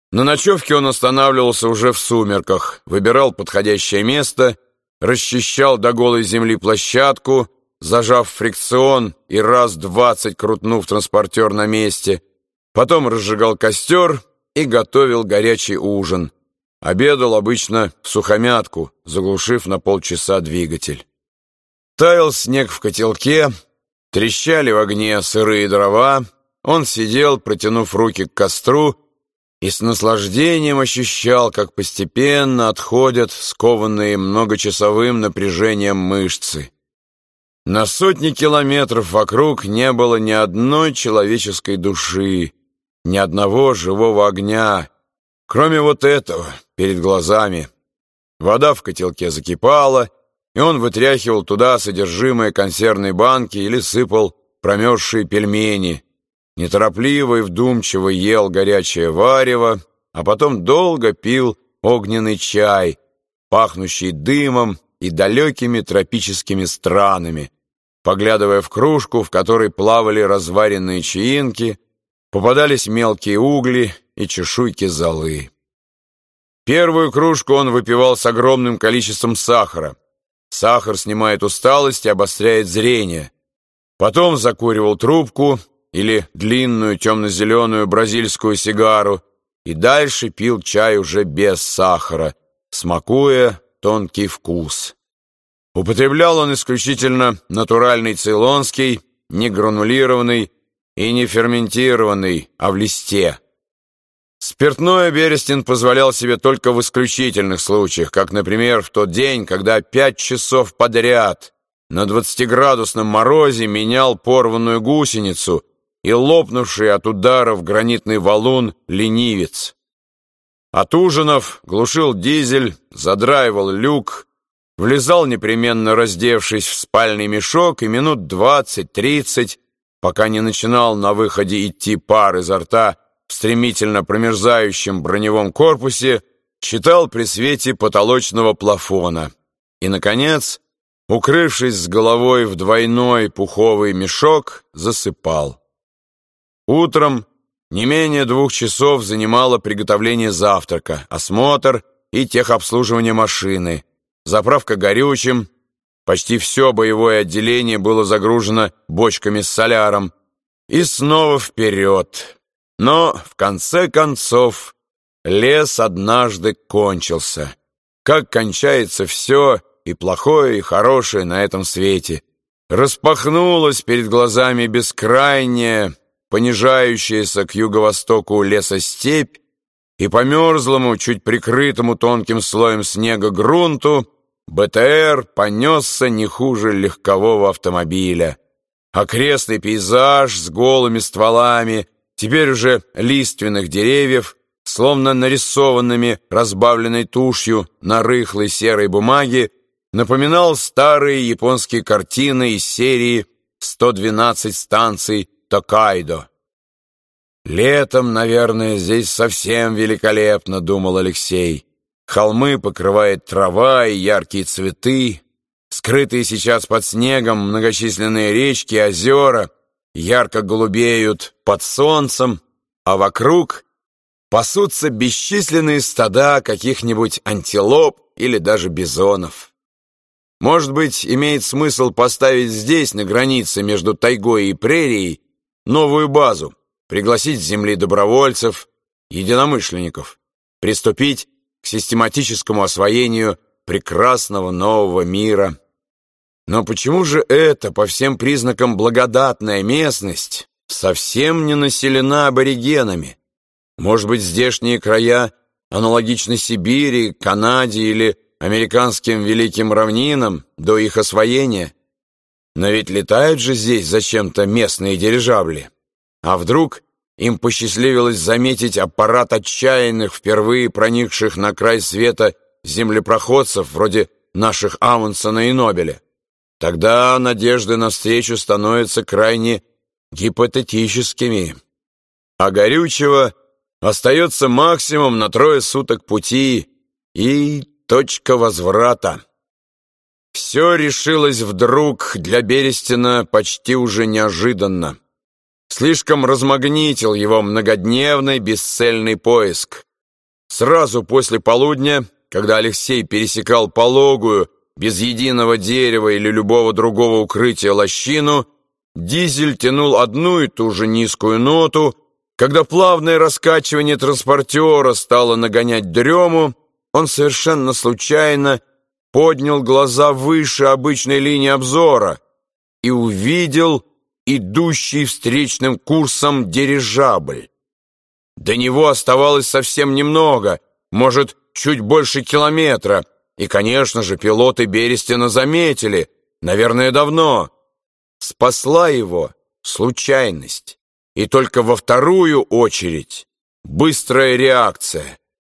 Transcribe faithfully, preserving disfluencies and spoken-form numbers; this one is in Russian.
На ночевке он останавливался уже в сумерках, выбирал подходящее место, расчищал до голой земли площадку, зажав фрикцион и раз двадцать крутнув транспортер на месте, потом разжигал костер и готовил горячий ужин. Обедал обычно всухомятку, заглушив на полчаса двигатель. Таял снег в котелке, трещали в огне сырые дрова, он сидел, протянув руки к костру, и с наслаждением ощущал, как постепенно отходят скованные многочасовым напряжением мышцы. На сотни километров вокруг не было ни одной человеческой души, ни одного живого огня, кроме вот этого перед глазами. Вода в котелке закипала, и он вытряхивал туда содержимое консервной банки или сыпал промерзшие пельмени, неторопливо и вдумчиво ел горячее варево, а потом долго пил огненный чай, пахнущий дымом и далекими тропическими странами, поглядывая в кружку, в которой плавали разваренные чаинки, попадались мелкие угли и чешуйки золы. Первую кружку он выпивал с огромным количеством сахара. Сахар снимает усталость и обостряет зрение. Потом закуривал трубку или длинную темно-зеленую бразильскую сигару и дальше пил чай уже без сахара, смакуя тонкий вкус. Употреблял он исключительно натуральный цейлонский, не гранулированный и не ферментированный, а в листе. Спиртное Берестин позволял себе только в исключительных случаях, как, например, в тот день, когда пять часов подряд на двадцатиградусном морозе менял порванную гусеницу и лопнувший от ударов гранитный валун ленивец. От ужинов глушил дизель, задраивал люк, влезал непременно раздевшись в спальный мешок и минут двадцать-тридцать, пока не начинал на выходе идти пар изо рта, в стремительно промерзающем броневом корпусе, читал при свете потолочного плафона и, наконец, укрывшись с головой в двойной пуховый мешок, засыпал. Утром не менее двух часов занимало приготовление завтрака, осмотр и техобслуживание машины, заправка горючим. Почти все боевое отделение было загружено бочками с соляром. И снова вперед. Но, в конце концов, лес однажды кончился. Как кончается все, и плохое, и хорошее на этом свете. Распахнулась перед глазами бескрайняя, понижающаяся к юго-востоку лесостепь, и по мерзлому, чуть прикрытому тонким слоем снега грунту БТР понесся не хуже легкового автомобиля. Окрестный пейзаж с голыми стволами, теперь уже лиственных деревьев, словно нарисованными разбавленной тушью на рыхлой серой бумаге, напоминал старые японские картины из серии «сто двенадцать станций Токайдо». «Летом, наверное, здесь совсем великолепно», — думал Алексей. «Холмы покрывает трава и яркие цветы, скрытые сейчас под снегом многочисленные речки и озера ярко голубеют под солнцем, а вокруг пасутся бесчисленные стада каких-нибудь антилоп или даже бизонов. Может быть, имеет смысл поставить здесь, на границе между тайгой и прерией, новую базу, пригласить с земли добровольцев, единомышленников, приступить к систематическому освоению прекрасного нового мира. Но почему же эта, по всем признакам, благодатная местность совсем не населена аборигенами? Может быть, здешние края аналогичны Сибири, Канаде или американским великим равнинам до их освоения? Но ведь летают же здесь зачем-то местные дирижабли. А вдруг им посчастливилось заметить аппарат отчаянных, впервые проникших на край света землепроходцев, вроде наших Амундсена и Нобеля? Тогда надежды на встречу становятся крайне гипотетическими. А горючего остается максимум на трое суток пути и точка возврата. Все решилось вдруг для Берестина почти уже неожиданно. Слишком размагнитил его многодневный бесцельный поиск. Сразу после полудня, когда Алексей пересекал пологую, без единого дерева или любого другого укрытия лощину, дизель тянул одну и ту же низкую ноту. Когда плавное раскачивание транспортера стало нагонять дрему, он совершенно случайно поднял глаза выше обычной линии обзора и увидел идущий встречным курсом дирижабль. До него оставалось совсем немного, может, чуть больше километра, и, конечно же, пилоты Берестина заметили, наверное, давно. Спасла его случайность, и только во вторую очередь быстрая реакция.